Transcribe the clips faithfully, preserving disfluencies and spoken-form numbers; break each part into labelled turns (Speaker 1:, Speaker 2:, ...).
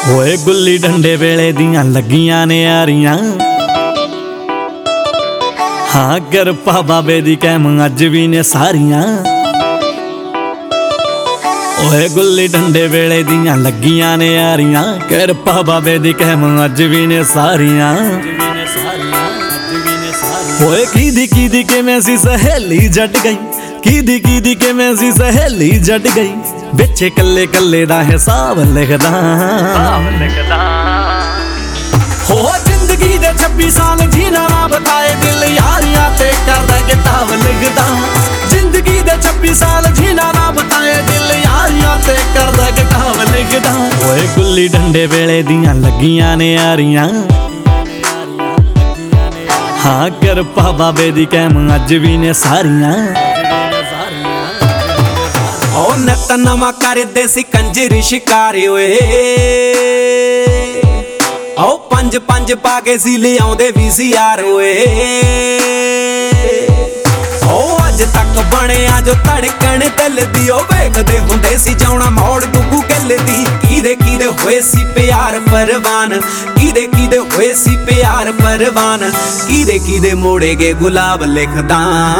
Speaker 1: ਹੋਏ ਗੁੱਲੀ ਡੰਡੇ ਵੇਲੇ ਦੀਆਂ ਲੱਗੀਆਂ ਨੇ ਯਾਰੀਆਂ। ਹਾਂ ਕਿਰਪਾ ਬਾਬੇ ਦੀ ਕਹਿਮ ਅੱਜ ਵੀ ਨੇ ਸਾਰੀਆਂ। ਓਏ ਗੁੱਲੀ ਡੰਡੇ ਵੇਲੇ ਦੀਆਂ ਲੱਗੀਆਂ ਨੇ ਯਾਰੀਆਂ। ਕਿਰਪਾ ਬਾਬੇ ਦੀ ਕਹਿਮ ਅੱਜ ਵੀ ਨੇ ਸਾਰੀਆਂ। ਓਏ ਕੀਦੀ ਕੀਦੀ ਕਿਵੇਂ ਸੀ ਸਹੇਲੀ ਜੱਟ ਗਈ, ਕੀਦੀ ਕੀਦੀ ਕਿਵੇਂ ਸੀ ਸਹੇਲੀ ਜੱਟ ਗਈ। ਵਿੱਚ ਕੱਲੇ ਕੱਲੇ ਦਾ ਹਿਸਾਬ ਲਿਖਦਾ ਹੋ ਜ਼ਿੰਦਗੀ ਦੇ ਛੱਬੀ ਸਾਲ ਜੀਣਾ ਨਾ ਬਤਾਏ ਦਿਲ ਯਾਰੀਆਂ ਤੇ ਕਰਦਾ ਕਿਤਾਬ ਲਿਖਦਾ। ਜ਼ਿੰਦਗੀ ਦੇ ਛੱਬੀ ਸਾਲ ਜੀਣਾ ਨਾ ਬਤਾਏ ਦਿਲ ਯਾਰੀਆਂ ਤੇ ਕਰਦਾ ਕਿਤਾਬ ਲਿਖਦਾ। ਓਏ ਗੁੱਲੀ ਡੰਡੇ ਵੇਲੇ ਦੀਆਂ ਲੱਗੀਆਂ ਨੇ ਯਾਰੀਆਂ। ਹਾਂ ਕਿਰਪਾ ਬਾਬੇ ਦੀ ਕਹਿਮ ਅੱਜ ਵੀ ਨੇ ਸਾਰੀਆਂ।
Speaker 2: ਓ ਨੱਤ ਨਵਾਂ ਕਰਦੇ ਸੀ ਕੰਜਰੀ ਸ਼ਿਕਾਰੇ ਓਏ। ਓ ਪੰਜ ਪੰਜ ਪਾ ਕੇ ਸੀ ਲਿਆਉਂਦੇ ਵੀ ਸੀ ਯਾਰ ਓਏ। ਓ ਅੱਜ ਤੱਕ ਬਣਿਆ ਜੋ ਧੜਕਣ ਦਿਲ ਦੀ। ਓ ਵੇਖਦੇ ਹੁੰਦੇ ਸੀ ਜਾਉਣਾ ਮੋੜ ਗੁੱਗੂ ਗਿੱਲ ਦੀ। ਕਿਹਦੇ ਕਿਹਦੇ ਹੋਏ ਸੀ ਪਿਆਰ ਪਰਵਾਨ, ਕਿਹਦੇ ਕਿਹਦੇ ਹੋਏ ਸੀ ਪਿਆਰ ਪਰਵਾਨ। ਕਿਹਦੇ ਕਿਹਦੇ ਮੋੜੇ ਗਏ ਗੁਲਾਬ ਲਿਖਦਾ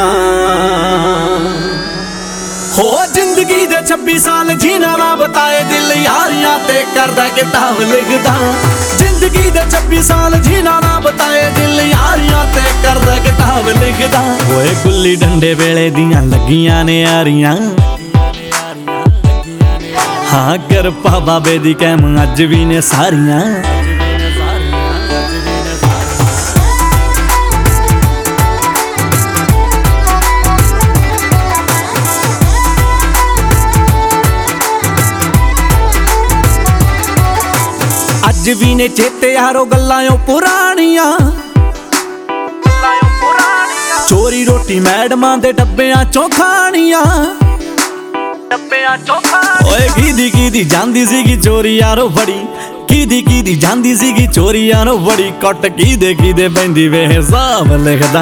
Speaker 2: ਹੋ ਜ਼ਿੰਦਗੀ ਦੇ ਛੱਬੀ ਸਾਲ ਜੀਣਾ ਨਾ ਬਤਾਏ ਦਿਲ ਯਾਰੀਆਂ ਤੇ ਕਰਦਾ ਕਿਤਾਬ ਲਿਖਦਾ। ਜ਼ਿੰਦਗੀ ਦੇ ਛੱਬੀ ਸਾਲ ਜੀਣਾ ਨਾ ਬਤਾਏ ਦਿਲ ਯਾਰੀਆਂ ਤੇ ਕਰਦਾ ਕਿਤਾਬ ਲਿਖਦਾ।
Speaker 1: ਓਏ ਗੁੱਲੀ ਡੰਡੇ ਵੇਲੇ ਦੀਆਂ ਲੱਗੀਆਂ ਨੇ ਯਾਰੀਆਂ। ਹਾਂ ਕਿਰਪਾ ਬਾਬੇ ਦੀ ਕਹਿਮ ਅੱਜ ਵੀ ਨੇ ਸਾਰੀਆਂ। ਅੱਜ ਵੀ ਨੇ ਚੇਤੇ ਯਾਰੋ ਗੱਲਾਂ ਓ ਪੁਰਾਣੀਆਂ। ਚੋਰੀ ਰੋਟੀ ਮੈਡਮਾਂ ਦੇ ਡੱਬਿਆਂ ਚੋਂ ਖਾਣੀਆਂ। ਓਏ ਕੀਦੀ ਕੀਦੀ ਜਾਂਦੀ ਸੀਗੀ ਚੋਰੀ ਯਾਰੋ ਬੜੀ, ਕੀਦੀ ਕੀਦੀ ਜਾਂਦੀ ਸੀਗੀ ਚੋਰੀ ਯਾਰੋ ਬੜੀ। ਕੱਟ ਕੀਦੇ ਕੀਦੇ ਪੈਂਦੀ ਵੇ ਹਿਸਾਬ ਲਿਖਦਾ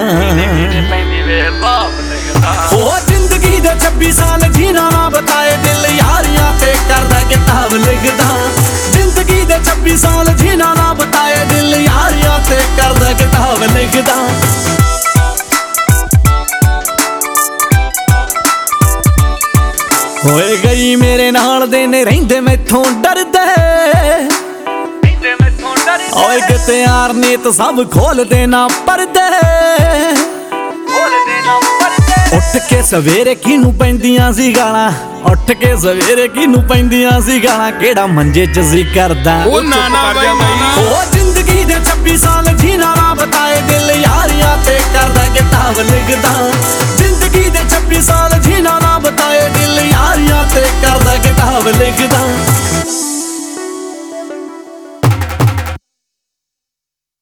Speaker 1: ਹੋ ਜ਼ਿੰਦਗੀ ਦੇ ਛੱਬੀ ਸਾਲ ਜੀਣਾ ਨਾ ਬਤਾਏ ਦਿਲ ਯਾਰੀਆਂ ਤੇ ਕਰਦਾ ਕਿਤਾਬ ਲਿਖਦਾ। ਜ਼ਿੰਦਗੀ ਦੇ ਛੱਬੀ ਸਾਲ ਜੀਣਾ ਨਾ ਬਤਾਏ ਦਿਲ ਯਾਰੀਆਂ ਤੇ ਕਰਦਾ ਕਿਤਾਬ ਲਿਖਦਾ। ਹੋਏ ਗਈ ਮੇਰੇ ਨਾਲ ਦੇ ਨੇ ਰਹਿੰਦੇ ਮੈਥੋਂ ਡਰਦੇ। ਓਏ ਕਿਤੇ ਯਾਰ ਨੀਤ ਸਭ ਖੋਲਦੇ ਨਾ ਪਰਦੇ। ਉੱਠ ਕੇ ਸਵੇਰੇ ਕਿਹਨੂੰ ਪੈਂਦੀਆਂ ਸੀ ਗਾਲਾਂ, ਉੱਠ ਕੇ ਸਵੇਰੇ ਕਿਹਨੂੰ ਪੈਂਦੀਆਂ ਸੀ ਗਾਲਾਂ। ਕਿਹੜਾ ਮੰਜੇ ਚ ਸੀ ਕਰਦਾ
Speaker 3: ਉਹ ਨਾ ਨਾ
Speaker 2: ਉਹ ਜ਼ਿੰਦਗੀ ਦੇ ਛੱਬੀ ਸਾਲ ਜੀਣਾ ਨਾ ਬਤਾਏ ਦਿਲ ਯਾਰੀਆਂ ਤੇ ਕਰਦਾ ਕਿਤਾਬ ਲਿਖਦਾ।